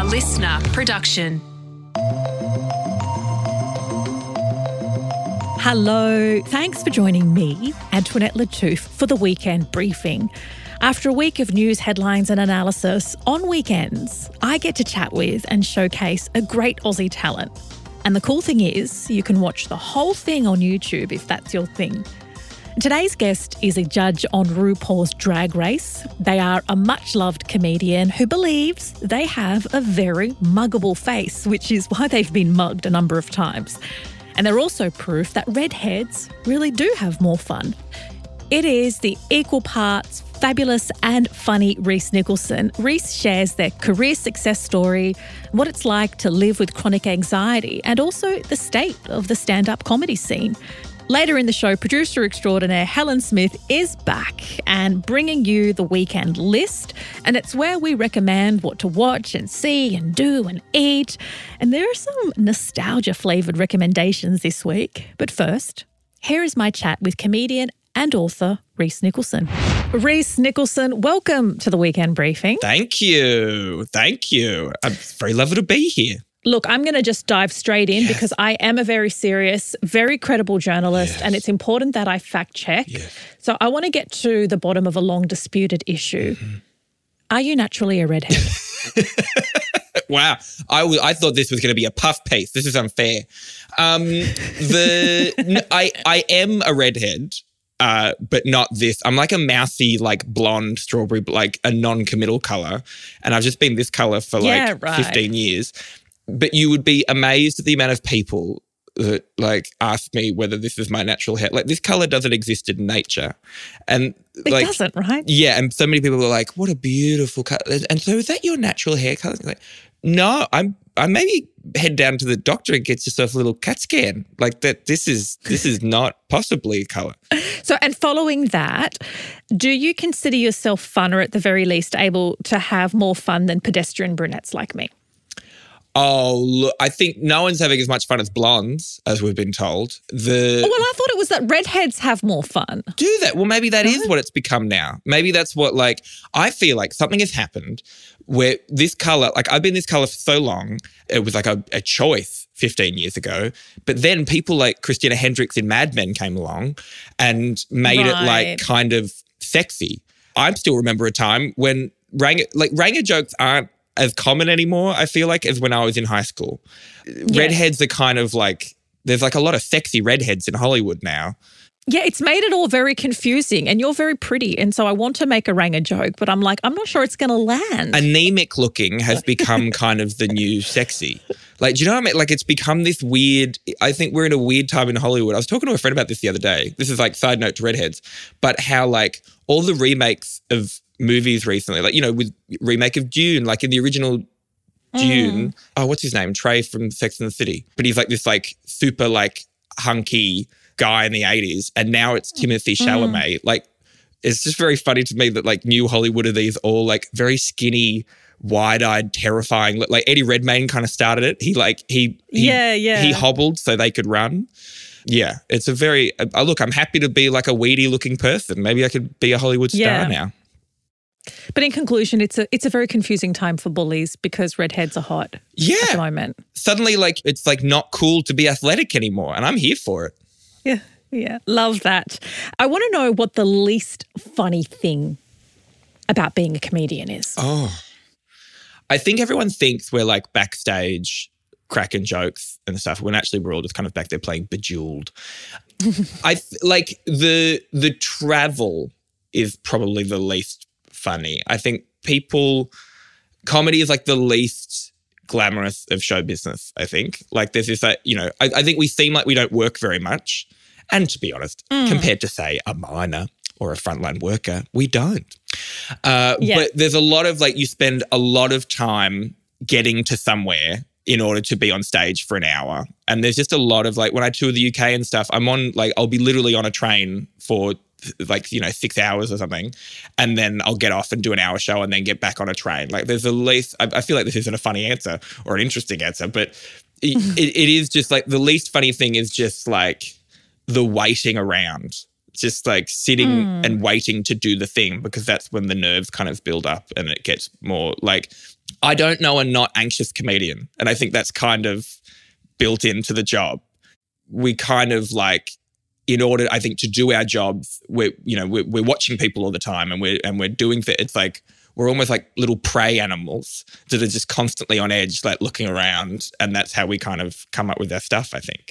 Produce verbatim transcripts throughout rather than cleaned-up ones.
listener production. Hello, thanks for joining me, Antoinette Lattouf, for the Weekend Briefing. After a week of news headlines and analysis, on weekends, I get to chat with and showcase a great Aussie talent. And the cool thing is, you can watch the whole thing on YouTube if that's your thing. Today's guest is a judge on RuPaul's Drag Race. They are a much-loved comedian who believes they have a very muggable face, which is why they've been mugged a number of times. And they're also proof that redheads really do have more fun. It is the equal parts fabulous and funny Rhys Nicholson. Rhys shares their career success story, what it's like to live with chronic anxiety, and also the state of the stand-up comedy scene. Later in the show, producer extraordinaire Helen Smith is back and bringing you the weekend list. And it's where we recommend what to watch and see and do and eat. And there are some nostalgia-flavoured recommendations this week. But first, here is my chat with comedian and author Rhys Nicholson. Rhys Nicholson, welcome to the Weekend Briefing. Thank you. Thank you. I'm very lovely to be here. Look, I'm going to just dive straight in yes. because I am a very serious, very credible journalist yes. and it's important that I fact check. Yes. So I want to get to the bottom of a long disputed issue. Mm-hmm. Are you naturally a redhead? Wow. I, w- I thought this was going to be a puff piece. This is unfair. Um, the n- I, I am a redhead. Uh, but not this. I'm like a mousy, like blonde strawberry, like a non-committal colour. And I've just been this colour for like yeah, right. fifteen years. But you would be amazed at the amount of people that like ask me whether this is my natural hair. Like this colour doesn't exist in nature. And it like, doesn't, right? Yeah. And so many people are like, what a beautiful colour. And so is that your natural hair colour? Like, no, I'm I maybe head down to the doctor and get yourself a little CAT scan. Like that this is this is not possibly a colour. So and following that, do you consider yourself fun or at the very least able to have more fun than pedestrian brunettes like me? Oh, look, I think no one's having as much fun as blondes, as we've been told. The oh, well, I thought it was that redheads have more fun. Do that? Well, maybe that no. is what it's become now. Maybe that's what, like, I feel like something has happened where this colour, like I've been this colour for so long, it was like a, a choice fifteen years ago. But then people like Christina Hendricks in Mad Men came along and made right. it like kind of sexy. I still remember a time when Ranger, like Ranger jokes aren't as common anymore, I feel like, as when I was in high school. Yes. Redheads are kind of like, there's like a lot of sexy redheads in Hollywood now. Yeah, it's made it all very confusing and you're very pretty. And so I want to make a Ranger joke, but I'm like, I'm not sure it's going to land. Anemic looking has become kind of the new sexy. Like, do you know what I mean? Like it's become this weird, I think we're in a weird time in Hollywood. I was talking to a friend about this the other day. This is like side note to redheads, but how like all the remakes of movies recently, like, you know, with remake of Dune, like in the original Dune, mm. oh, what's his name? Trey from Sex and the City. But he's like this like super like hunky guy in the eighties. And now it's Timothy Chalamet. Mm. Like, it's just very funny to me that like new Hollywood are these all like very skinny, wide-eyed, terrifying. Like Eddie Redmayne kind of started it. He like, he, he yeah, yeah. he hobbled so they could run. Yeah, it's a very, uh, look, I'm happy to be like a weedy looking person. Maybe I could be a Hollywood star yeah. now. But in conclusion, it's a it's a very confusing time for bullies because redheads are hot yeah. at the moment. Suddenly, like, it's like not cool to be athletic anymore, and I'm here for it. Yeah, yeah. Love that. I want to know what the least funny thing about being a comedian is. Oh. I think everyone thinks we're like backstage cracking jokes and stuff when actually we're all just kind of back there playing Bejeweled. I th- like the the travel is probably the least funny. I think people, comedy is like the least glamorous of show business, I think. Like there's this, uh, you know, I, I think we seem like we don't work very much. And to be honest, mm. compared to say a miner or a frontline worker, we don't. Uh, yeah. But there's a lot of like, you spend a lot of time getting to somewhere in order to be on stage for an hour. And there's just a lot of like, when I tour the U K and stuff, I'm on like, I'll be literally on a train for like, you know, six hours or something. And then I'll get off and do an hour show and then get back on a train. Like there's at least, I, I feel like this isn't a funny answer or an interesting answer, but it, it, it is just like the least funny thing is just like the waiting around, just like sitting mm. and waiting to do the thing, because that's when the nerves kind of build up and it gets more like, I don't know a not anxious comedian. And I think that's kind of built into the job. We kind of like, in order, I think, to do our jobs, we're, you know, we're, we're watching people all the time and we're, and we're doing th- it's like, we're almost like little prey animals that are just constantly on edge, like looking around. And that's how we kind of come up with our stuff, I think.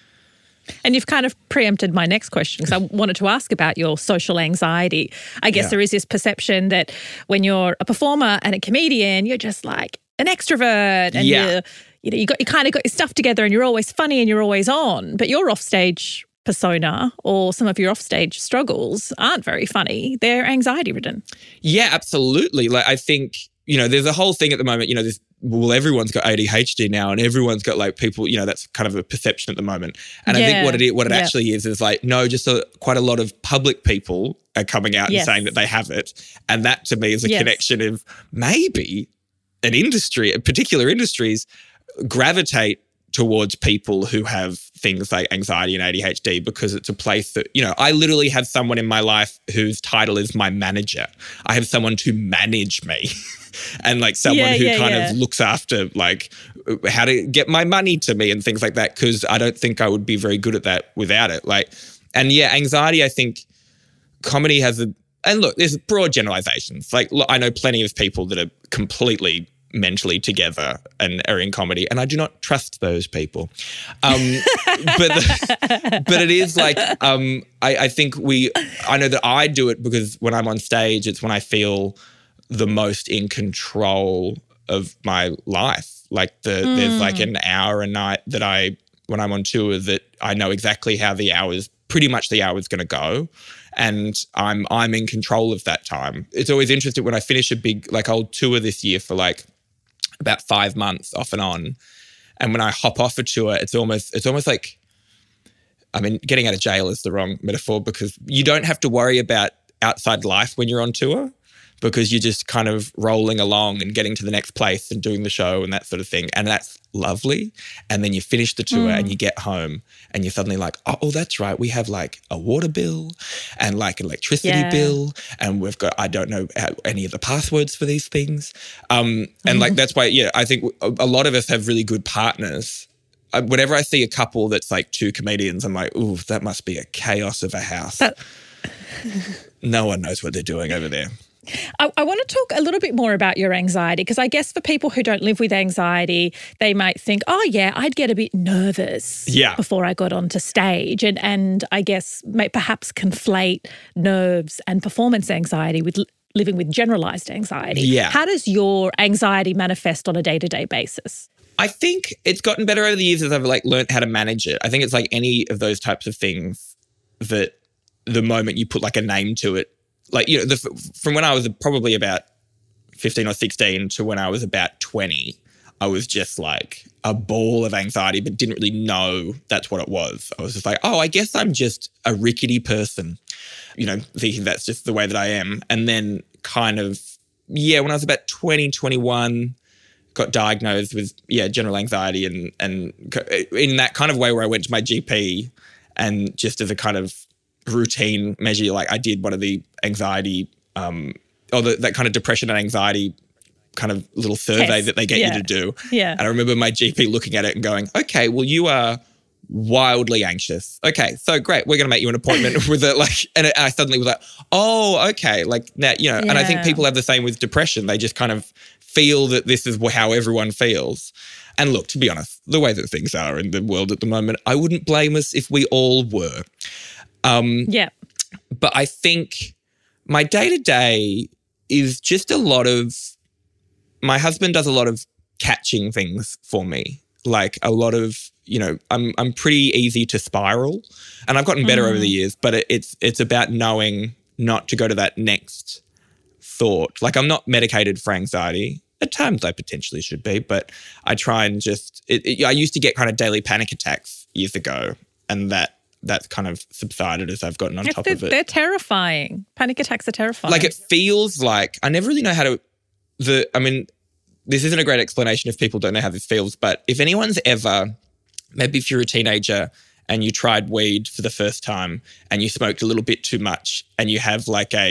And you've kind of preempted my next question because I wanted to ask about your social anxiety. I guess Yeah. there is this perception that when you're a performer and a comedian, you're just like an extrovert and Yeah. you're, you know, you got you kind of got your stuff together and you're always funny and you're always on. But your offstage persona or some of your offstage struggles aren't very funny. They're anxiety ridden. Yeah, absolutely. Like I think, you know, there's a whole thing at the moment, you know, this well, everyone's got A D H D now and everyone's got like people, you know, that's kind of a perception at the moment. And I think Yeah, what it is, what it yeah. actually is, is like, no, just a, quite a lot of public people are coming out Yes. and saying that they have it. And that to me is a Yes. connection of maybe an industry, particular industries gravitate towards people who have things like anxiety and A D H D because it's a place that, you know, I literally have someone in my life whose title is my manager. I have someone to manage me and like someone Yeah, who yeah, kind yeah. of looks after like how to get my money to me and things like that because I don't think I would be very good at that without it. Like, and yeah, anxiety, I think comedy has a, and look, there's broad generalizations. Like, look, I know plenty of people that are completely mentally together and are in comedy, and I do not trust those people. Um, but the, but it is like um, I, I think we. I know that I do it because when I'm on stage, it's when I feel the most in control of my life. Like the Mm. there's like an hour a night that I when I'm on tour that I know exactly how the hours, pretty much the hour's going to go. And I'm I'm in control of that time. It's always interesting when I finish a big, like I'll tour this year for like about five months off and on. And when I hop off a tour, it's almost it's almost like, I mean, getting out of jail is the wrong metaphor because you don't have to worry about outside life when you're on tour because you're just kind of rolling along and getting to the next place and doing the show and that sort of thing. And that's lovely. And then you finish the tour Mm. and you get home and you're suddenly like, oh, oh, that's right. We have like a water bill and like an electricity Yeah. bill. And we've got, I don't know how, any of the passwords for these things. Um, and like, that's why, yeah, I think a, a lot of us have really good partners. I, whenever I see a couple that's like two comedians, I'm like, ooh, that must be a chaos of a house. That- No one knows what they're doing over there. I, I want to talk a little bit more about your anxiety because I guess for people who don't live with anxiety, they might think, oh, yeah, I'd get a bit nervous Yeah. before I got onto stage and, and I guess may perhaps conflate nerves and performance anxiety with l- living with generalized anxiety. Yeah. How does your anxiety manifest on a day-to-day basis? I think it's gotten better over the years as I've like learned how to manage it. I think it's like any of those types of things that the moment you put like a name to it, like, you know, the, from when I was probably about fifteen or sixteen to when I was about twenty, I was just like a ball of anxiety, but didn't really know that's what it was. I was just like, oh, I guess I'm just a rickety person, you know, thinking that's just the way that I am. And then kind of, yeah, when I was about twenty, twenty-one, got diagnosed with, yeah, general anxiety and, and in that kind of way where I went to my G P and just as a kind of routine measure, like I did one of the anxiety um, or the, that kind of depression and anxiety kind of little survey Test. that they get Yeah. you to do. Yeah. And I remember my G P looking at it and going, okay, well, you are wildly anxious. Okay, so great. We're going to make you an appointment with it. Like, and it, I suddenly was like, oh, okay. Like that, you know, and I think Yeah. people have the same with depression. They just kind of feel that this is how everyone feels. And look, to be honest, the way that things are in the world at the moment, I wouldn't blame us if we all were. Um, Yeah. but I think my day-to-day is just a lot of, my husband does a lot of catching things for me. Like a lot of, you know, I'm I'm pretty easy to spiral and I've gotten better Mm. over the years, but it, it's it's about knowing not to go to that next thought. Like I'm not medicated for anxiety. At times I potentially should be, but I try and just, it, it, I used to get kind of daily panic attacks years ago and that that's kind of subsided as I've gotten on top they're, of it. they're terrifying. Panic attacks are terrifying. Like it feels like, I never really know how to, the, I mean, this isn't a great explanation if people don't know how this feels, but if anyone's ever, maybe if you're a teenager and you tried weed for the first time and you smoked a little bit too much and you have like a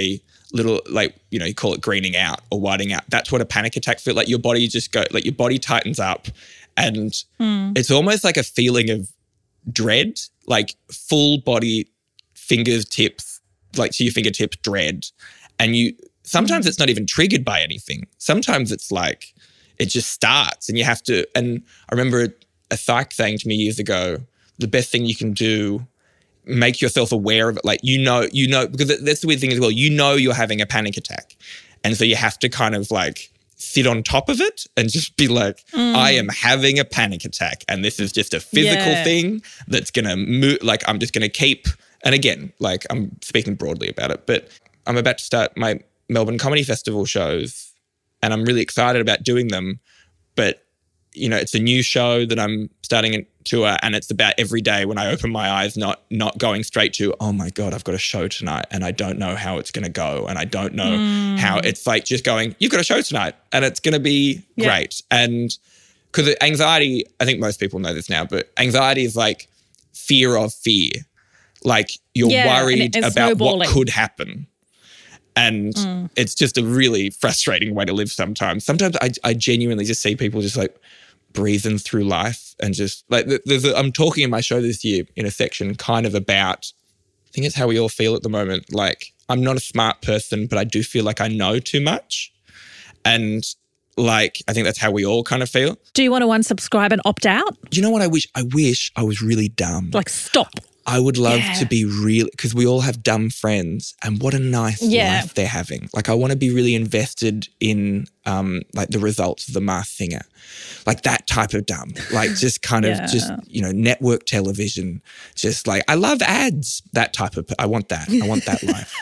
little, like, you know, you call it greening out or whiting out. That's what a panic attack feels like. Your body just go, like your body tightens up and mm. it's almost like a feeling of dread, like full body fingertips, like to your fingertips dread. And you, sometimes mm. it's not even triggered by anything. Sometimes it's like, it just starts and you have to, and I remember a, a psych saying to me years ago, the best thing you can do, make yourself aware of it. Like, you know, you know, because that's the weird thing as well. You know you're having a panic attack. And so you have to kind of like sit on top of it and just be like, mm. I am having a panic attack. And this is just a physical yeah. thing that's going to move. Like, I'm just going to keep, and again, like I'm speaking broadly about it, but I'm about to start my Melbourne Comedy Festival shows and I'm really excited about doing them. But, you know, it's a new show that I'm starting a tour and it's about every day when I open my eyes, not not going straight to, oh my God, I've got a show tonight and I don't know how it's going to go and I don't know mm. how it's like just going, you've got a show tonight and it's going to be yeah. great. And because anxiety, I think most people know this now, but anxiety is like fear of fear. Like you're yeah, worried about snowballing. What could happen. And mm. it's just a really frustrating way to live sometimes. Sometimes I, I genuinely just see people just like breathing through life and just like there's a, I'm talking in my show this year in a section kind of about, I think it's how we all feel at the moment. Like I'm not a smart person, but I do feel like I know too much. And like, I think that's how we all kind of feel. Do you want to unsubscribe and opt out? Do you know what I wish? I wish I was really dumb. Like stop. I would love yeah. to be real because we all have dumb friends and what a nice yeah. life they're having. Like I want to be really invested in um, like the results of The Masked Singer, like that type of dumb, like just kind yeah. of just, you know, network television, just like I love ads, that type of, I want that. I want that life.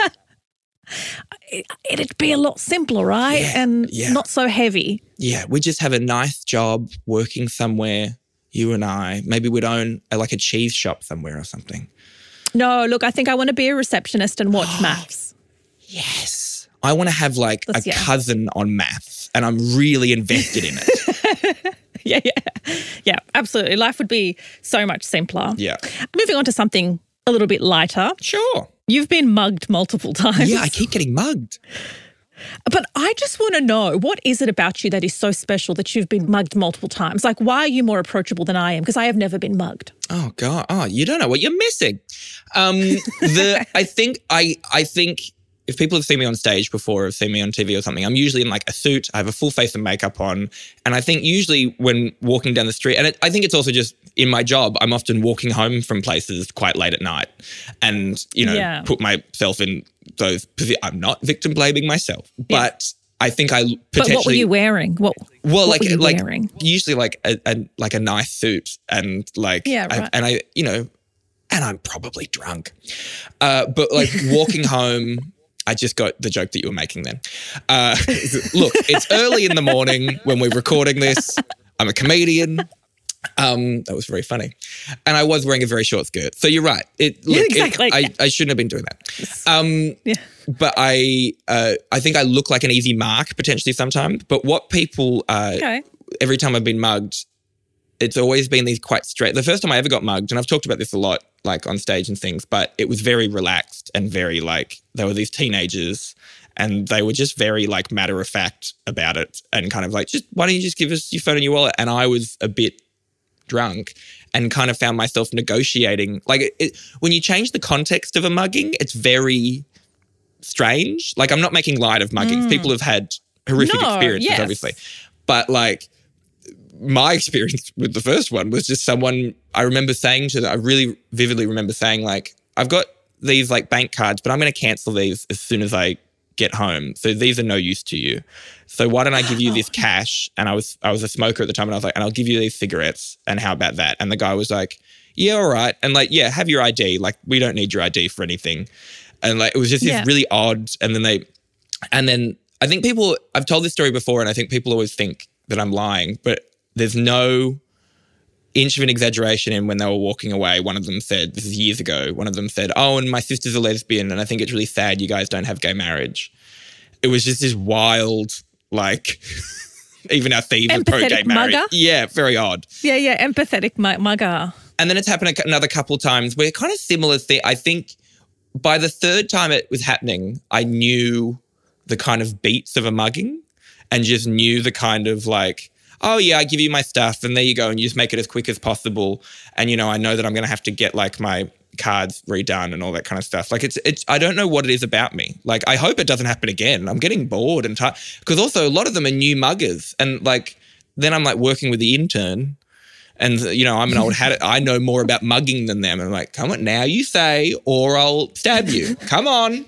It'd be a lot simpler, right? Yeah, and yeah. not so heavy. Yeah, we just have a nice job working somewhere. You and I, maybe we'd own a, like a cheese shop somewhere or something. No, look, I think I want to be a receptionist and watch maths. Yes. I want to have like That's, a yeah. cousin on maths and I'm really invested in it. yeah, yeah. Yeah, absolutely. Life would be so much simpler. Yeah. Moving on to something a little bit lighter. Sure. You've been mugged multiple times. Yeah, I keep getting mugged. But I just want to know, what is it about you that is so special that you've been mugged multiple times? Like, why are you more approachable than I am? Because I have never been mugged. Oh, God. Oh, you don't know what you're missing. Um, the I think I I think if people have seen me on stage before or have seen me on T V or something, I'm usually in like a suit. I have a full face of makeup on. And I think usually when walking down the street, and it, I think it's also just in my job, I'm often walking home from places quite late at night and, you know, yeah. put myself in those, I'm not victim blaming myself, but yeah. I think I potentially. But what were you wearing? What, well, what like, were you like wearing? Usually like a, a, like a nice suit and like, yeah, right. I, and I, you know, and I'm probably drunk, uh, but like walking home, I just got the joke that you were making then. Uh, look, it's early in the morning when we're recording this. I'm a comedian. Um, that was very funny. And I was wearing a very short skirt. So you're right. It, look, yeah, exactly. It, I, I shouldn't have been doing that. Um, yeah. But I uh, I think I look like an easy mark potentially sometimes. But what people, uh, okay. every time I've been mugged, it's always been these quite straight. The first time I ever got mugged, and I've talked about this a lot, like on stage and things, but it was very relaxed and very like, there were these teenagers and they were just very like matter of fact about it and kind of like, just why don't you just give us your phone and your wallet? And I was a bit drunk and kind of found myself negotiating. Like it, it, when you change the context of a mugging, it's very strange. Like I'm not making light of muggings. Mm. People have had horrific no, experiences, yes. obviously. But like my experience with the first one was just someone, I remember saying to them, I really vividly remember saying like, I've got these like bank cards, but I'm going to cancel these as soon as I get home. So these are no use to you. So why don't I give you this cash? And I was I was a smoker at the time and I was like, and I'll give you these cigarettes. And how about that? And the guy was like, yeah, all right. And like, yeah, have your I D. Like, we don't need your I D for anything. And like, it was just this yeah. really odd. And then they, and then I think people, I've told this story before and I think people always think that I'm lying, but there's no inch of an exaggeration in when they were walking away. One of them said, this is years ago, one of them said, oh, and my sister's a lesbian and I think it's really sad you guys don't have gay marriage. It was just this wild, like, even our thieves are pro-gay marriage. Mugger? Yeah, very odd. Yeah, yeah, empathetic mugger. And then it's happened another couple of times where kind of similar thing. I think by the third time it was happening, I knew the kind of beats of a mugging and just knew the kind of like, oh yeah, I give you my stuff and there you go and you just make it as quick as possible. And, you know, I know that I'm going to have to get like my cards redone and all that kind of stuff. Like it's, it's, I don't know what it is about me. Like I hope it doesn't happen again. I'm getting bored and tired because also a lot of them are new muggers and like, then I'm like working with the intern and, you know, I'm an old hat. I know more about mugging than them. And I'm like, come on now you say, or I'll stab you. Come on.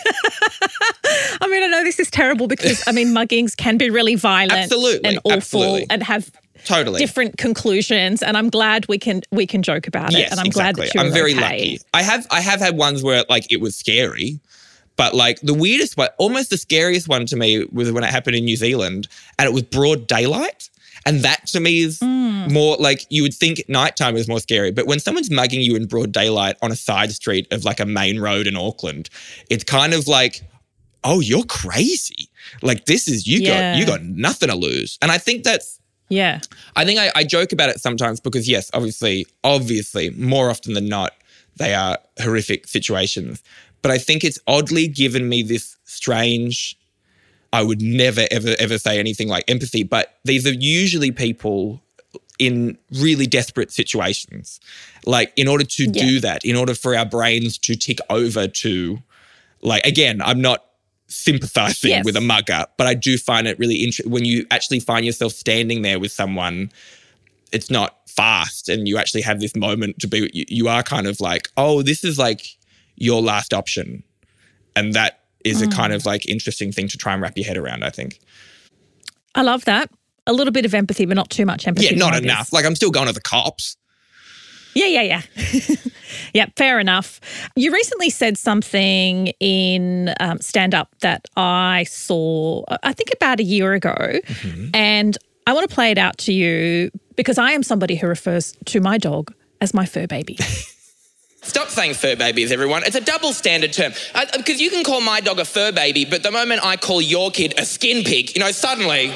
I mean, I know this is terrible because, I mean, muggings can be really violent absolutely, and awful absolutely. and have totally different conclusions. And I'm glad we can we can joke about it. Yes, and I'm exactly. glad that you're I'm very okay. lucky. I have I have had ones where like it was scary, but like the weirdest one, almost the scariest one to me was when it happened in New Zealand and it was broad daylight. And that to me is mm. more like you would think nighttime is more scary. But when someone's mugging you in broad daylight on a side street of like a main road in Auckland, it's kind of like, oh, you're crazy. Like this is, you yeah. got you got nothing to lose. And I think that's, yeah. I think I, I joke about it sometimes because yes, obviously, obviously, more often than not, they are horrific situations. But I think it's oddly given me this strange, I would never, ever, ever say anything like empathy, but these are usually people in really desperate situations. Like in order to yeah. do that, in order for our brains to tick over to like, again, I'm not sympathizing yes. with a mugger, but I do find it really interesting when you actually find yourself standing there with someone, it's not fast and you actually have this moment to be, you, you are kind of like, oh, this is like your last option. And that is mm. a kind of like interesting thing to try and wrap your head around, I think. I love that. A little bit of empathy, but not too much empathy. Yeah, not enough. Like I'm still going to the cops. Yeah, yeah, yeah. Yeah, fair enough. You recently said something in um, stand-up that I saw, I think about a year ago, mm-hmm. and I want to play it out to you because I am somebody who refers to my dog as my fur baby. Stop saying fur babies, everyone. It's a double standard term. Because uh, you can call my dog a fur baby, but the moment I call your kid a skin pig, you know, suddenly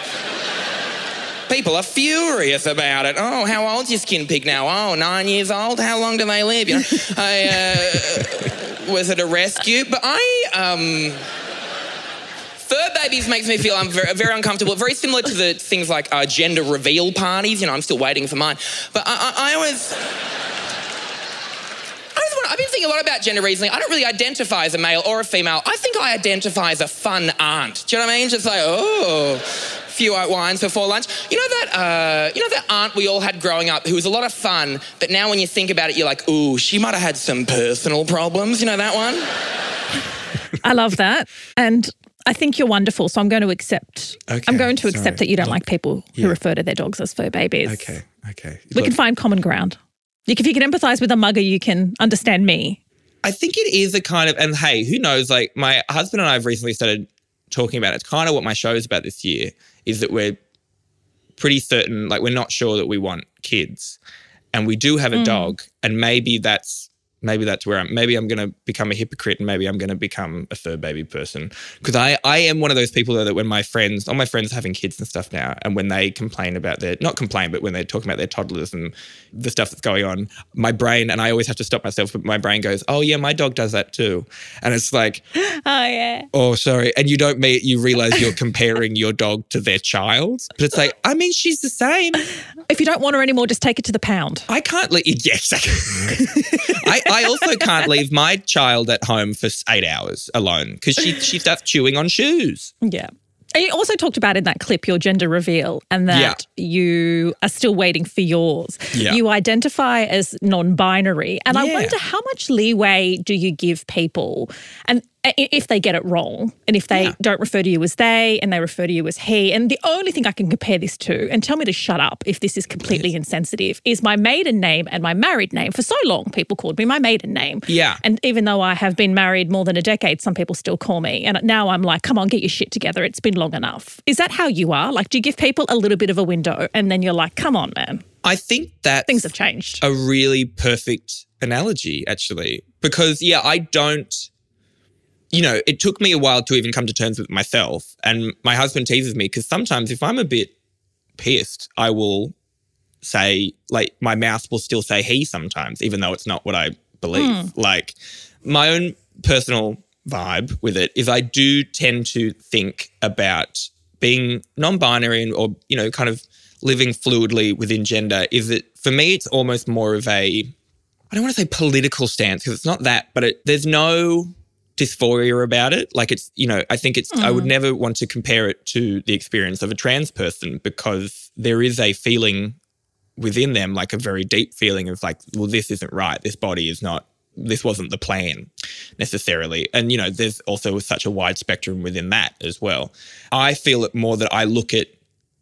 people are furious about it. Oh, how old's your skin pig now? Oh, nine years old? How long do they live? You know, I, uh, was it a rescue? But I, um... Fur babies makes me feel I'm very, very uncomfortable. Very similar to the things like uh, gender reveal parties. You know, I'm still waiting for mine. But I, I, I always... I've been thinking a lot about gender recently. I don't really identify as a male or a female. I think I identify as a fun aunt. Do you know what I mean? Just like, oh, a few white wines before lunch. You know that, uh, you know that aunt we all had growing up who was a lot of fun, but now when you think about it, you're like, ooh, she might have had some personal problems. You know that one? I love that. And I think you're wonderful, so I'm going to accept. Okay, I'm going to accept sorry. that you don't Look, like people yeah. who refer to their dogs as fur babies. Okay, okay. We Look, can find common ground. If you can empathise with a mugger, you can understand me. I think it is a kind of, and hey, who knows, like my husband and I have recently started talking about it. It's kind of what my show is about this year, is that we're pretty certain, like we're not sure that we want kids and we do have a mm. dog and maybe that's, maybe that's where I'm, maybe I'm going to become a hypocrite and maybe I'm going to become a fur baby person. Because I, I am one of those people though that when my friends, all my friends are having kids and stuff now, and when they complain about their, not complain, but when they're talking about their toddlers and the stuff that's going on, my brain, and I always have to stop myself, but my brain goes, oh yeah, my dog does that too. And it's like, oh yeah. Oh, sorry. And you don't meet, you realize you're comparing your dog to their child. But it's like, I mean, she's the same. If you don't want her anymore, just take it to the pound. I can't leave, yeah, exactly. I, I also can't leave my child at home for eight hours alone because she, she starts chewing on shoes. Yeah. And you also talked about in that clip your gender reveal and that yeah. you are still waiting for yours. Yeah. You identify as non-binary. And yeah. I wonder how much leeway do you give people and if they get it wrong and if they yeah. don't refer to you as they and they refer to you as he. And the only thing I can compare this to, and tell me to shut up if this is completely yes. insensitive, is my maiden name and my married name. For so long, people called me my maiden name. Yeah. And even though I have been married more than a decade, some people still call me. And now I'm like, come on, get your shit together. It's been long enough. Is that how you are? Like, do you give people a little bit of a window and then you're like, come on, man? I think that things have changed. A really perfect analogy, actually, because, yeah, I don't... You know, it took me a while to even come to terms with myself. And my husband teases me because sometimes if I'm a bit pissed, I will say, like, my mouth will still say he sometimes, even though it's not what I believe. Mm. Like, my own personal vibe with it is I do tend to think about being non-binary and, or, you know, kind of living fluidly within gender. Is that for me, it's almost more of a, I don't want to say political stance because it's not that, but it, there's no dysphoria about it. Like it's, you know, I think it's, mm. I would never want to compare it to the experience of a trans person because there is a feeling within them, like a very deep feeling of like, well, this isn't right. This body is not, this wasn't the plan necessarily. And, you know, there's also such a wide spectrum within that as well. I feel it more that I look at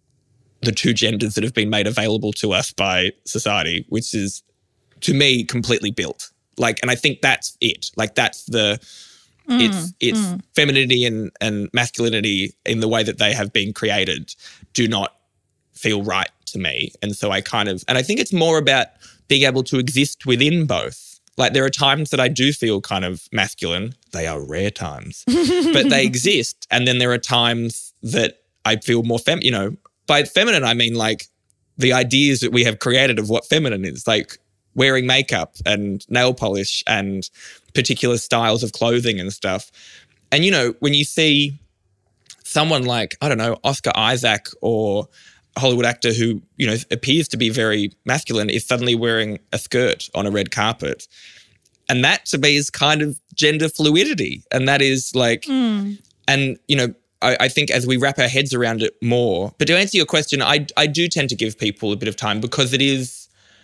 the two genders that have been made available to us by society, which is, to me, completely built. Like, and I think that's it. Like, that's the, mm, it's it's mm. femininity and, and masculinity in the way that they have been created do not feel right to me. And so I kind of, and I think it's more about being able to exist within both. Like there are times that I do feel kind of masculine. They are rare times, but they exist. And then there are times that I feel more fem, you know, by feminine, I mean like the ideas that we have created of what feminine is, like wearing makeup and nail polish and particular styles of clothing and stuff. And, you know, when you see someone like, I don't know, Oscar Isaac or a Hollywood actor who, you know, appears to be very masculine is suddenly wearing a skirt on a red carpet. And that to me is kind of gender fluidity. And that is like, mm. and, you know, I, I think as we wrap our heads around it more, but to answer your question, I, I do tend to give people a bit of time because it is,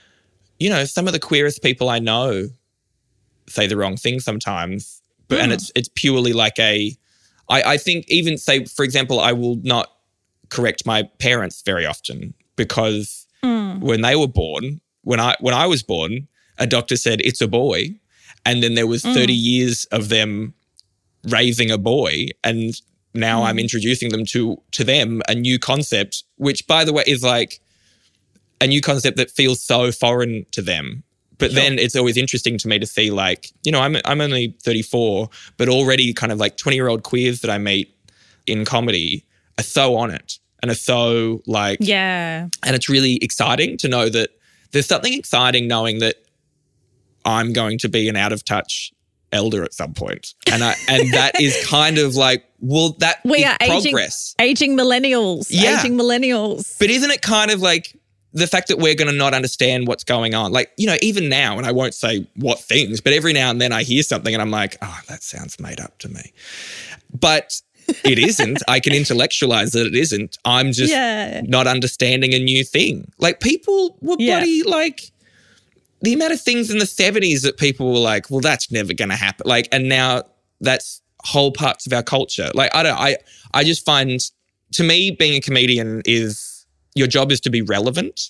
you know, some of the queerest people I know say the wrong thing sometimes, but mm. and it's it's purely like a, I, I think even say, for example, I will not correct my parents very often because mm. when they were born, when I when I was born, a doctor said it's a boy, and then there was mm. thirty years of them raising a boy, and now mm. I'm introducing them to to them a new concept, which by the way is like a new concept that feels so foreign to them. But sure. Then it's always interesting to me to see like, you know, I'm I'm only thirty-four, but already kind of like twenty-year-old queers that I meet in comedy are so on it and are so like, yeah. And it's really exciting to know that there's something exciting knowing that I'm going to be an out of touch elder at some point. And I, and that is kind of like, well, that we is are aging, progress. Aging millennials, yeah. aging millennials. But isn't it kind of like the fact that we're going to not understand what's going on? Like, you know, even now, and I won't say what things, but every now and then I hear something and I'm like, oh, that sounds made up to me. But it isn't. I can intellectualize that it isn't. I'm just yeah. not understanding a new thing. Like people were yeah. bloody like the amount of things in the seventies that people were like, well, that's never going to happen. Like, and now that's whole parts of our culture. Like, I don't, I, I just find, to me, being a comedian is your job is to be relevant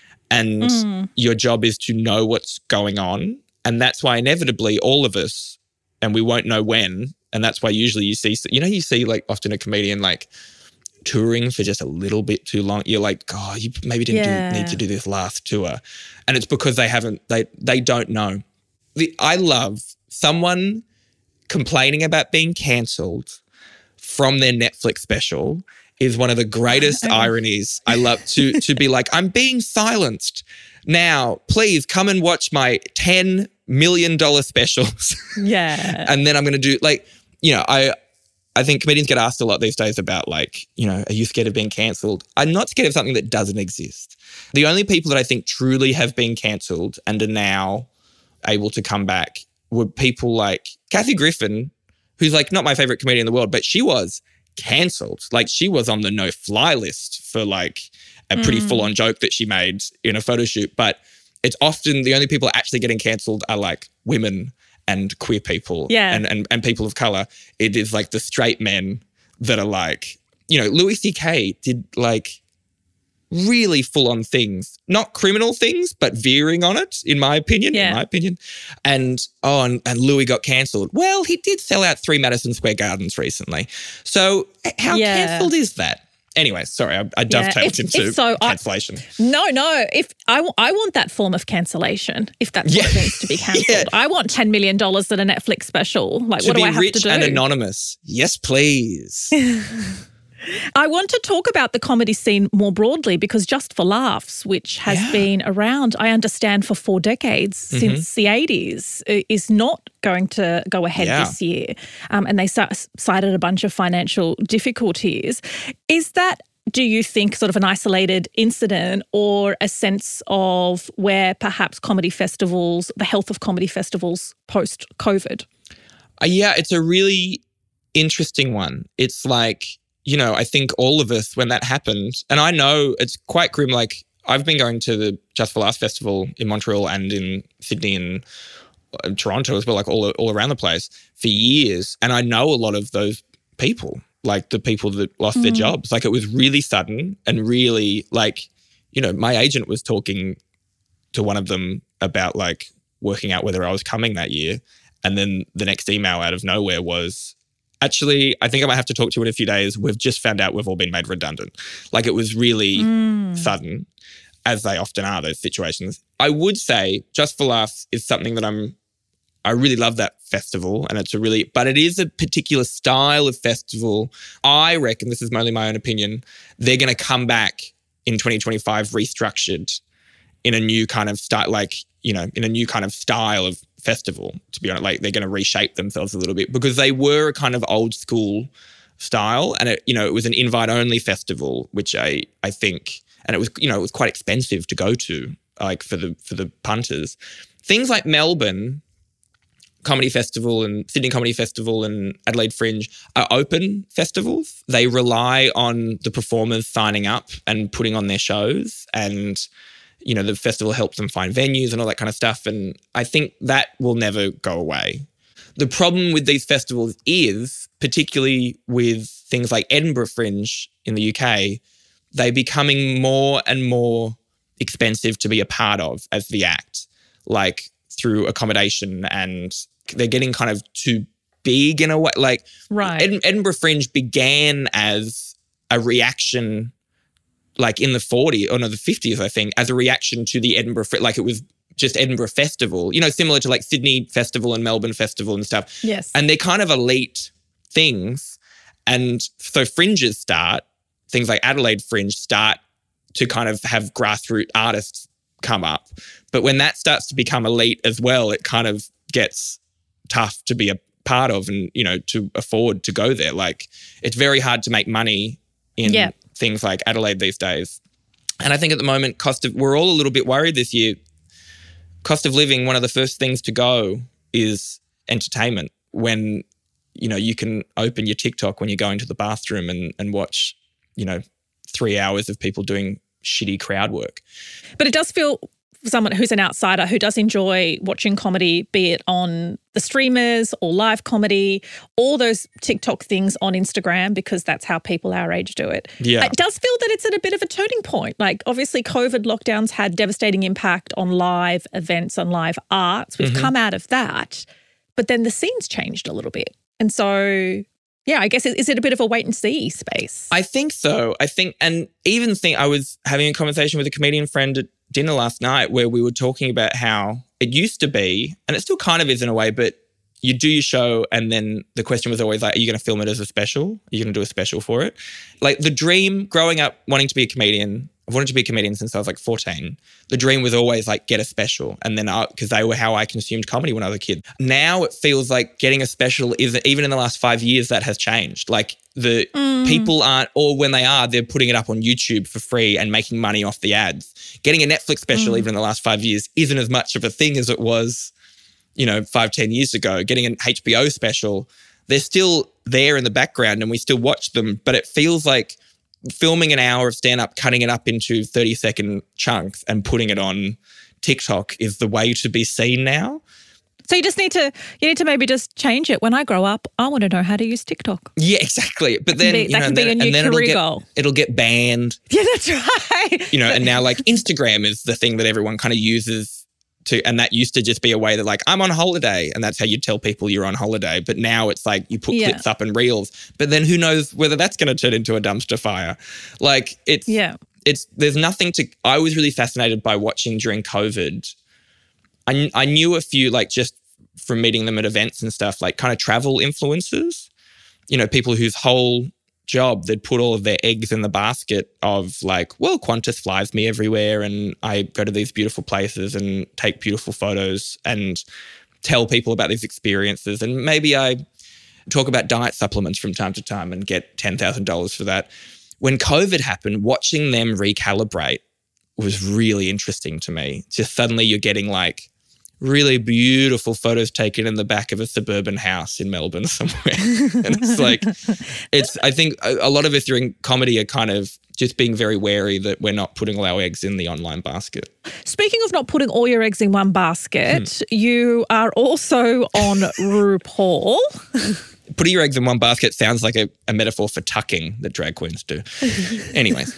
and mm. your job is to know what's going on. And that's why inevitably all of us, and we won't know when, and that's why usually you see, you know, you see like often a comedian like touring for just a little bit too long. You're like, oh, you maybe didn't yeah. do, need to do this last tour. And it's because they haven't, they they don't know. The, I love someone complaining about being cancelled from their Netflix special is one of the greatest ironies. I love to to be like, I'm being silenced. Now, please come and watch my ten million dollars specials. Yeah. And then I'm going to do like, you know, I I think comedians get asked a lot these days about like, you know, are you scared of being cancelled? I'm not scared of something that doesn't exist. The only people that I think truly have been cancelled and are now able to come back were people like Kathy Griffin, who's like not my favourite comedian in the world, but she was cancelled. Like she was on the no-fly list for like a pretty mm. full-on joke that she made in a photo shoot. But it's often the only people actually getting cancelled are like women and queer people yeah. and, and, and people of colour. It is like the straight men that are like, you know, Louis C K did like really full-on things, not criminal things, but veering on it, in my opinion, yeah. in my opinion. And, oh, and, and Louis got cancelled. Well, he did sell out three Madison Square Gardens recently. So how yeah. cancelled is that? Anyway, sorry, I, I dovetailed yeah, if, into if so, cancellation. I, no, no. If I, I want that form of cancellation, if that's yeah. what needs to be cancelled. Yeah. I want ten million dollars at a Netflix special. Like, to what do I have to do? To be rich and anonymous. Yes, please. I want to talk about the comedy scene more broadly because Just for Laughs, which has Yeah. been around, I understand, for four decades, Mm-hmm. since the eighties, is not going to go ahead Yeah. this year. Um, and they c- cited a bunch of financial difficulties. Is that, do you think, sort of an isolated incident or a sense of where perhaps comedy festivals, the health of comedy festivals post-COVID? Uh, yeah, it's a really interesting one. It's like, you know, I think all of us, when that happened, and I know it's quite grim, like I've been going to the Just for Laughs festival in Montreal and in Sydney and uh, Toronto as well, like all, all around the place for years. And I know a lot of those people, like the people that lost their jobs. Like it was really sudden and really like, you know, my agent was talking to one of them about like working out whether I was coming that year. And then the next email out of nowhere was, actually, I think I might have to talk to you in a few days. We've just found out we've all been made redundant. Like it was really Mm. sudden, as they often are, those situations. I would say Just for Laughs is something that I'm, I really love that festival and it's a really, but it is a particular style of festival. I reckon, this is only my own opinion, they're going to come back in twenty twenty-five restructured in a new kind of style, like, you know, in a new kind of style of festival, to be honest. Like they're going to reshape themselves a little bit because they were a kind of old school style and it, you know, it was an invite only festival, which I, I think, and it was, you know, it was quite expensive to go to, like for the, for the punters. Things like Melbourne Comedy Festival and Sydney Comedy Festival and Adelaide Fringe are open festivals. They rely on the performers signing up and putting on their shows and, you know, the festival helps them find venues and all that kind of stuff. And I think that will never go away. The problem with these festivals is, particularly with things like Edinburgh Fringe in the U K, they're becoming more and more expensive to be a part of as the act, like through accommodation, and they're getting kind of too big in a way. Like Right. Ed- Edinburgh Fringe began as a reaction, like in the forties, or no, the fifties, I think, as a reaction to the Edinburgh, like it was just Edinburgh Festival, you know, similar to like Sydney Festival and Melbourne Festival and stuff. Yes. And they're kind of elite things. And so fringes start, things like Adelaide Fringe start to kind of have grassroots artists come up. But when that starts to become elite as well, it kind of gets tough to be a part of and, you know, to afford to go there. Like it's very hard to make money in Yeah. things like Adelaide these days. And I think at the moment, cost of, we're all a little bit worried this year. Cost of living, one of the first things to go is entertainment. When, you know, you can open your TikTok when you go into the bathroom and, and watch, you know, three hours of people doing shitty crowd work. But it does feel, for someone who's an outsider who does enjoy watching comedy, be it on the streamers or live comedy, all those TikTok things on Instagram, because that's how people our age do it. Yeah. It does feel that it's at a bit of a turning point. Like obviously COVID lockdowns had devastating impact on live events and live arts. We've come out of that, but then the scene's changed a little bit. And so, yeah, I guess, is it a bit of a wait and see space? I think so. I think, and even think I was having a conversation with a comedian friend at dinner last night where we were talking about how it used to be, and it still kind of is in a way, but you do your show and then the question was always like, are you going to film it as a special? Are you going to do a special for it? Like the dream growing up wanting to be a comedian, I've wanted to be a comedian since I was like fourteen. The dream was always like get a special, and then because they were how I consumed comedy when I was a kid. Now it feels like getting a special is, even in the last five years, that has changed. Like the Mm. people aren't, or when they are, they're putting it up on YouTube for free and making money off the ads. Getting a Netflix special, Mm. even in the last five years, isn't as much of a thing as it was, you know, five, ten years ago. Getting an H B O special, they're still there in the background and we still watch them, but it feels like filming an hour of stand-up, cutting it up into thirty-second chunks and putting it on TikTok is the way to be seen now. So you just need to, you need to maybe just change it. When I grow up, I want to know how to use TikTok. Yeah, exactly. But then, be- you that know, can and be then, a new and then it'll career get, goal. it'll get banned. Yeah, that's right. You know, and now like Instagram is the thing that everyone kind of uses to, and that used to just be a way that like, I'm on holiday, and that's how you tell people you're on holiday. But now it's like you put Yeah. clips up and reels, but then who knows whether that's going to turn into a dumpster fire. Like it's, Yeah. it's, there's nothing to, I was really fascinated by watching during COVID. I, I knew a few, like just from meeting them at events and stuff, like kind of travel influencers, you know, people whose whole job, they'd put all of their eggs in the basket of like, well, Qantas flies me everywhere and I go to these beautiful places and take beautiful photos and tell people about these experiences. And maybe I talk about diet supplements from time to time and get ten thousand dollars for that. When COVID happened, watching them recalibrate was really interesting to me. Just suddenly you're getting like really beautiful photos taken in the back of a suburban house in Melbourne somewhere. And it's like, it's, I think a, a lot of us during comedy are kind of just being very wary that we're not putting all our eggs in the online basket. Speaking of not putting all your eggs in one basket, hmm. you are also on RuPaul. Putting your eggs in one basket sounds like a, a metaphor for tucking that drag queens do. Anyways.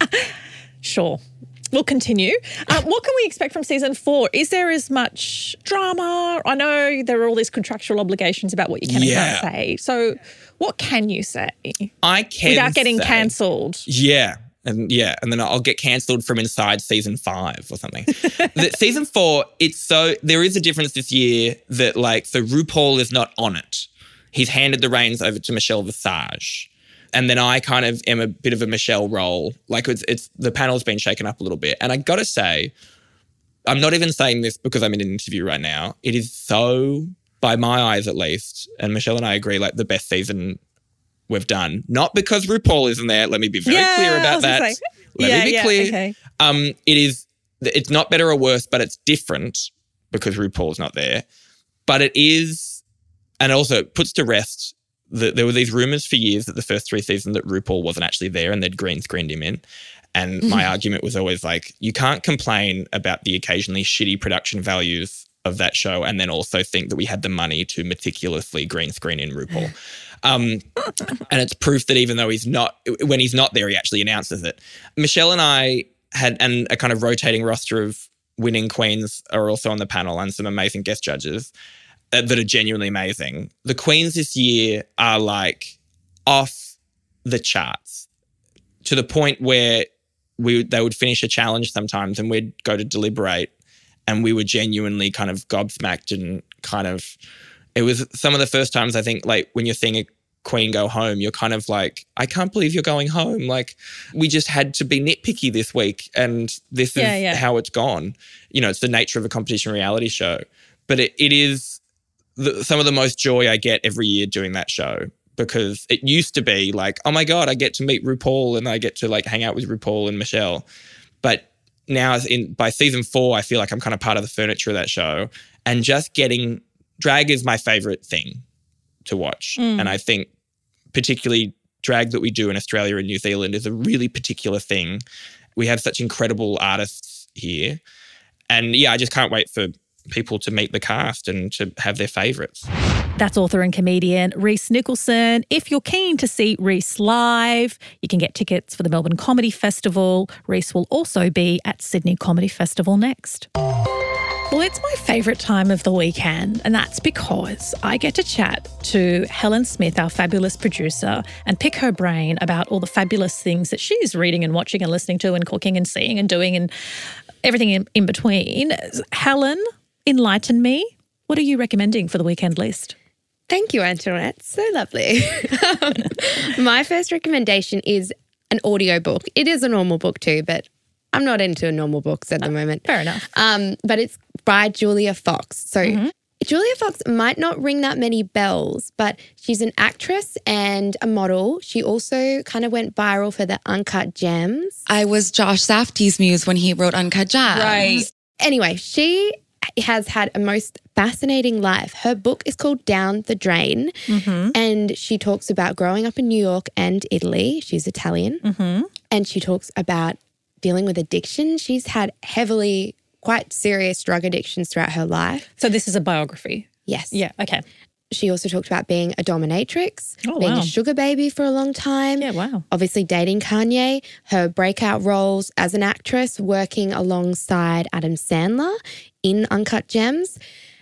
Sure. We'll continue. Um, what can we expect from season four? Is there as much drama? I know there are all these contractual obligations about what you can yeah. and can't say. So what can you say? I can Without getting say, cancelled. Yeah. And yeah, and then I'll get cancelled from inside season five or something. the, season four, it's so, there is a difference this year that like, so RuPaul is not on it. He's handed the reins over to Michelle Visage. And then I kind of am a bit of a Michelle role. Like it's, it's the panel's been shaken up a little bit. And I got to say, I'm not even saying this because I'm in an interview right now. It is so, by my eyes at least, and Michelle and I agree, like the best season we've done. Not because RuPaul isn't there. Let me be very yeah, clear about that. Say, Let yeah, me be yeah, clear. Okay. Um, it is, it's not better or worse, but it's different because RuPaul's not there. But it is, and also it puts to rest that there were these rumours for years that the first three seasons that RuPaul wasn't actually there and they'd green screened him in. And my argument was always like, you can't complain about the occasionally shitty production values of that show and then also think that we had the money to meticulously green screen in RuPaul. Um, and it's proof that even though he's not, when he's not there, he actually announces it. Michelle and I had, and a kind of rotating roster of winning queens are also on the panel and some amazing guest judges that are genuinely amazing. The queens this year are like off the charts to the point where we they would finish a challenge sometimes and we'd go to deliberate and we were genuinely kind of gobsmacked and kind of, it was some of the first times I think like when you're seeing a queen go home, you're kind of like, I can't believe you're going home. Like we just had to be nitpicky this week and this yeah, is yeah. how it's gone. You know, it's the nature of a competition reality show. But it, it is, The, some of the most joy I get every year doing that show because it used to be like, oh my God, I get to meet RuPaul and I get to like hang out with RuPaul and Michelle. But now in by season four, I feel like I'm kind of part of the furniture of that show and just getting, drag is my favorite thing to watch. Mm. And I think particularly drag that we do in Australia and New Zealand is a really particular thing. We have such incredible artists here. And yeah, I just can't wait for people to meet the cast and to have their favourites. That's author and comedian Rhys Nicholson. If you're keen to see Rhys live, you can get tickets for the Melbourne Comedy Festival. Rhys will also be at Sydney Comedy Festival next. Well, it's my favourite time of the weekend, and that's because I get to chat to Helen Smith, our fabulous producer, and pick her brain about all the fabulous things that she's reading and watching and listening to and cooking and seeing and doing and everything in, in between. Helen, enlighten me. What are you recommending for the weekend list? Thank you, Antoinette. So lovely. um, my first recommendation is an audiobook. It is a normal book too, but I'm not into normal books at the moment. Fair enough. Um, but it's by Julia Fox. So mm-hmm. Julia Fox might not ring that many bells, but she's an actress and a model. She also kind of went viral for the Uncut Gems. I was Josh Safdie's muse when he wrote Uncut Gems. Right. Anyway, she has had a most fascinating life. Her book is called Down the Drain, mm-hmm. and she talks about growing up in New York and Italy. She's Italian. Mm-hmm. And she talks about dealing with addiction. She's had heavily, quite serious drug addictions throughout her life. So this is a biography? Yes. Yeah, okay. She also talked about being a dominatrix, oh, being wow. a sugar baby for a long time. Yeah, wow. Obviously dating Kanye, her breakout roles as an actress, working alongside Adam Sandler in Uncut Gems.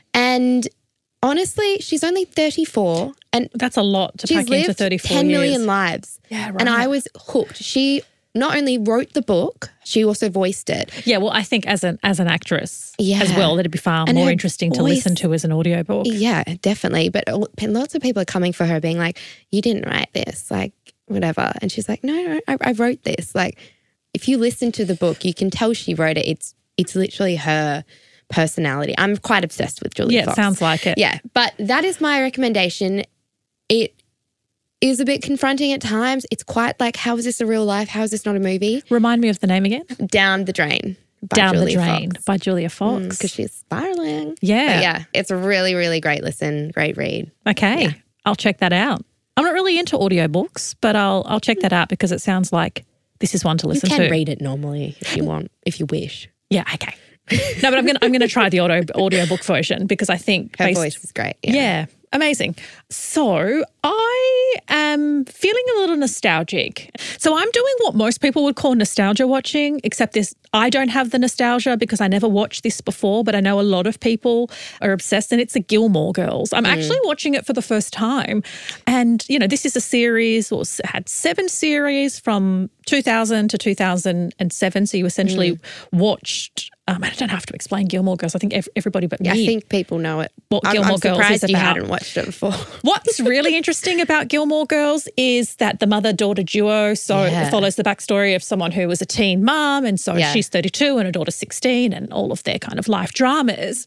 And honestly, she's only thirty-four. And that's a lot to she's pack lived into thirty-four ten million years. lives. Yeah, right. And I was hooked. She not only wrote the book, she also voiced it. Yeah, well, I think as an as an actress Yeah. as well, that'd be far And more her interesting to voice- listen to as an audiobook. Yeah, definitely. But lots of people are coming for her being like, you didn't write this. Like, whatever. And she's like, no, no, I, I wrote this. Like, if you listen to the book, you can tell she wrote it. It's it's literally her personality. I'm quite obsessed with Julia Yeah, Fox. it sounds like it. Yeah, but that is my recommendation. It is a bit confronting at times. It's quite like, how is this a real life? How is this not a movie? Remind me of the name again. Down the Drain. By Down Julia the Drain Fox. by Julia Fox. Because she's spiraling. Yeah. But yeah, it's a really, really great listen, great read. Okay, Yeah. I'll check that out. I'm not really into audiobooks, but I'll I'll check that out because it sounds like this is one to You listen can to. read it normally if you want, if you wish. Yeah, okay. No, but I'm gonna I'm gonna try the audio audiobook version because I think Her based, voice is great. Yeah. Yeah. Amazing. So I am feeling a little nostalgic. So I'm doing what most people would call nostalgia watching, except this I don't have the nostalgia because I never watched this before, but I know a lot of people are obsessed, and it's the Gilmore Girls. I'm actually watching it for the first time. And, you know, this is a series, or had seven series from two thousand to two thousand seven. So you essentially watched, um, I don't have to explain Gilmore Girls. I think ev- everybody but me. I think people know it. What I'm, Gilmore I'm Girls surprised is you about. hadn't watched it before. What's really interesting about Gilmore Girls is that the mother-daughter duo, so Yeah. it follows the backstory of someone who was a teen mom, and so Yeah. she's thirty-two and her daughter's sixteen, and all of their kind of life dramas.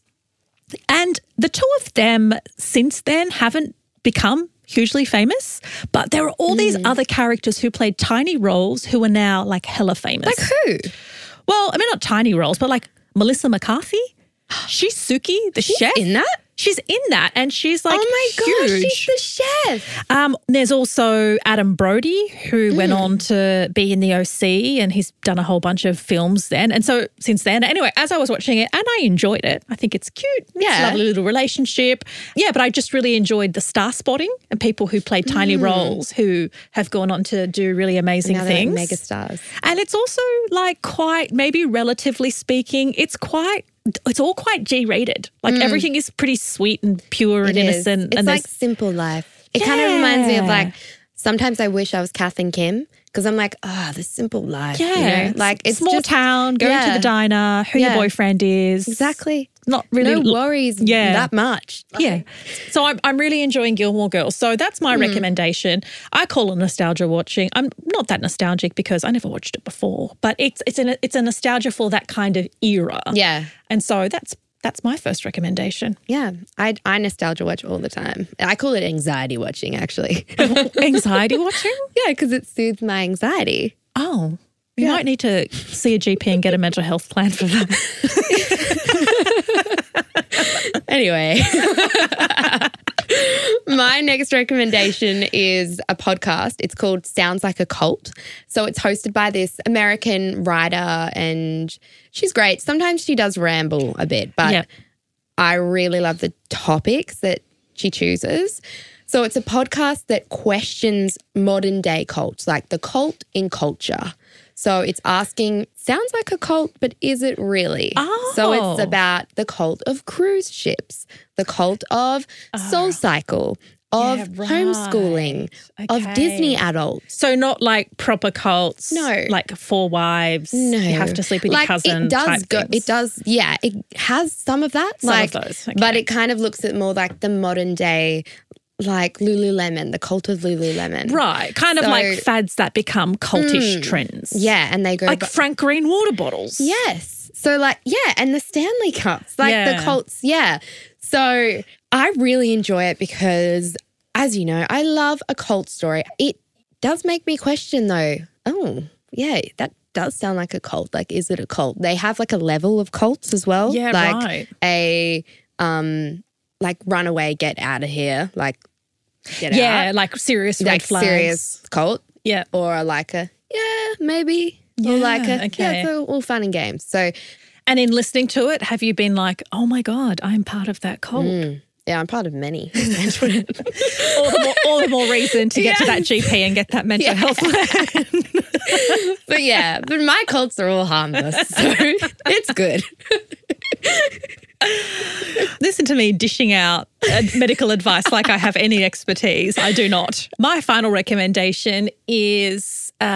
And the two of them since then haven't become hugely famous, but there are all these other characters who played tiny roles who are now like hella famous. Like who? Well, I mean, not tiny roles, but like Melissa McCarthy. She's Suki, the chef. In that? She's in that, and she's like oh my gosh, huge. she's the chef. Um, there's also Adam Brody, who went on to be in the O C, and he's done a whole bunch of films then. And so since then, anyway, as I was watching it, and I enjoyed it, I think it's cute. It's Yeah. a lovely little relationship. Yeah, but I just really enjoyed the star spotting and people who played tiny roles who have gone on to do really amazing Now they're things. like mega stars. And it's also like quite, maybe relatively speaking, it's quite, it's all quite G-rated. Like everything is pretty sweet and pure and It is. innocent. It's and like there's- simple life. It kind of reminds me of Yeah. like, sometimes I wish I was Kath and Kim because I'm like, ah, the simple life. you yeah, know? Like it's small just, town, going to yeah. the diner, who Yeah. your boyfriend is. Exactly. Not really. No worries Yeah. that much. Yeah. So I'm, I'm really enjoying Gilmore Girls. So that's my recommendation. I call it nostalgia watching. I'm not that nostalgic because I never watched it before, but it's it's a, it's a nostalgia for that kind of era. Yeah. And so that's that's my first recommendation. Yeah. I, I nostalgia watch all the time. I call it anxiety watching, actually. Anxiety watching? yeah, because it soothes my anxiety. Oh. You might need to see a G P and get a mental health plan for that. Anyway, my next recommendation is a podcast. It's called Sounds Like a Cult. So it's hosted by this American writer, and she's great. Sometimes she does ramble a bit, but Yep. I really love the topics that she chooses. So it's a podcast that questions modern day cults, like the cult in culture. So it's asking, sounds like a cult, but is it really? Oh. So it's about the cult of cruise ships, the cult of Soul Cycle, of Yeah, right. homeschooling, of Okay. Disney adults. So not like proper cults. No. Like four wives. No, You have to sleep with like, your cousin. It does type go. things. It does. Yeah, it has some of that. Some of like, those, okay. but it kind of looks at more like the modern day, like Lululemon, the cult of Lululemon. Right. Kind of So- like fads that become cultish trends. Yeah, and they go Like ba- Frank Green water bottles. Yes. So like, yeah, and the Stanley Cups, like Yeah. the cults, yeah. So I really enjoy it because, as you know, I love a cult story. It does make me question though, oh, yeah, that does sound like a cult. Like, is it a cult? They have like a level of cults as well. Yeah, like right. a um like run away, get out of here, like get Yeah, out. like serious red Like flags. serious cult. Yeah. Or like a yeah, maybe. or like Yeah, a okay. yeah, it's all, all fun and games. So And in listening to it, have you been like, oh my God, I'm part of that cult? yeah, I'm part of many. all, the more, all the more reason to get to that G P and get that mental health plan. But yeah, but my cults are all harmless, so it's good. Listen to me dishing out uh, medical advice like I have any expertise. I do not. My final recommendation is um,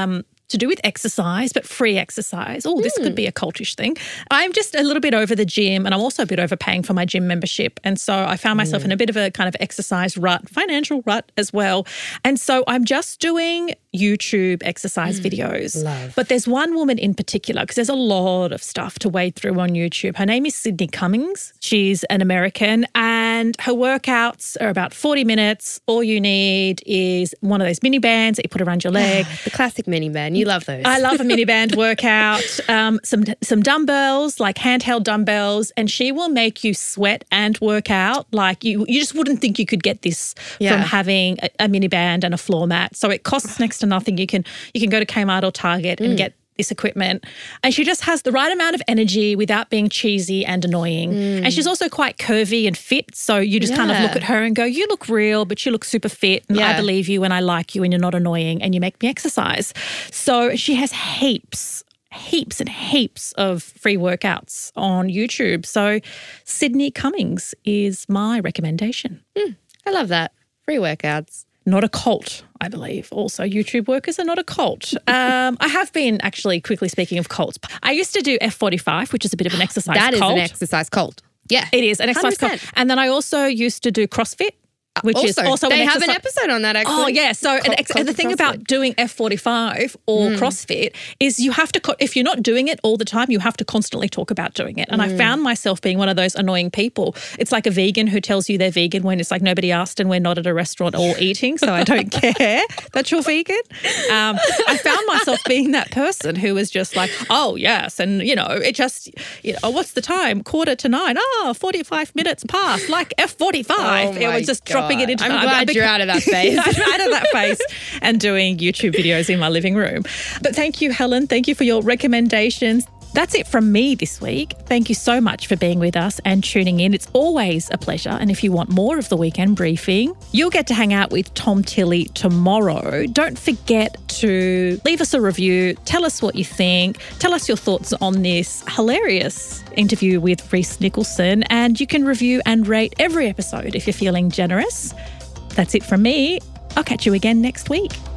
to do with exercise, but free exercise. Oh, this mm. could be a cultish thing. I'm just a little bit over the gym, and I'm also a bit overpaying for my gym membership. And so I found myself mm. in a bit of a kind of exercise rut, financial rut as well. And so I'm just doing YouTube exercise mm. videos. Love. But there's one woman in particular, because there's a lot of stuff to wade through on YouTube. Her name is Sydney Cummings. She's an American, and her workouts are about forty minutes. All you need is one of those mini bands that you put around your leg. The classic mini band. You love those. I love a mini band workout. Um, some some dumbbells, like handheld dumbbells, and she will make you sweat and work out. Like you, you just wouldn't think you could get this yeah. from having a, a mini band and a floor mat. So it costs next to nothing. You can you can go to Kmart or Target mm. and get this equipment. And she just has the right amount of energy without being cheesy and annoying. Mm. And she's also quite curvy and fit. So you just yeah. kind of look at her and go, you look real, but you look super fit. And yeah. I believe you and I like you and you're not annoying and you make me exercise. So she has heaps, heaps and heaps of free workouts on YouTube. So Sydney Cummings is my recommendation. Mm. I love that. Free workouts. Not a cult, I believe. Also, YouTube workers are not a cult. Um, I have been actually, quickly speaking of cults, I used to do F forty-five, which is a bit of an exercise that cult. That is an exercise cult. Yeah. It is an exercise one hundred percent cult. And then I also used to do CrossFit. Which also, is also they an have an episode on that actually. Oh yeah, so an ex- the thing CrossFit. About doing F forty-five or mm. CrossFit is you have to co- if you're not doing it all the time, you have to constantly talk about doing it. And mm. I found myself being one of those annoying people. It's like a vegan who tells you they're vegan when it's like nobody asked and we're not at a restaurant all eating, so I don't care that you're vegan. Um, I found myself being that person who was just like, oh yes, and you know, it just you know, what's the time? Quarter to nine. Oh, forty-five minutes past, like F forty-five. Oh it was just God. dropping it into I'm glad you're out of that phase. I'm out of that phase and doing YouTube videos in my living room. But thank you, Helen. Thank you for your recommendations. That's it from me this week. Thank you so much for being with us and tuning in. It's always a pleasure. And if you want more of the Weekend Briefing, you'll get to hang out with Tom Tilley tomorrow. Don't forget to leave us a review. Tell us what you think. Tell us your thoughts on this hilarious interview with Rhys Nicholson. And you can review and rate every episode if you're feeling generous. That's it from me. I'll catch you again next week.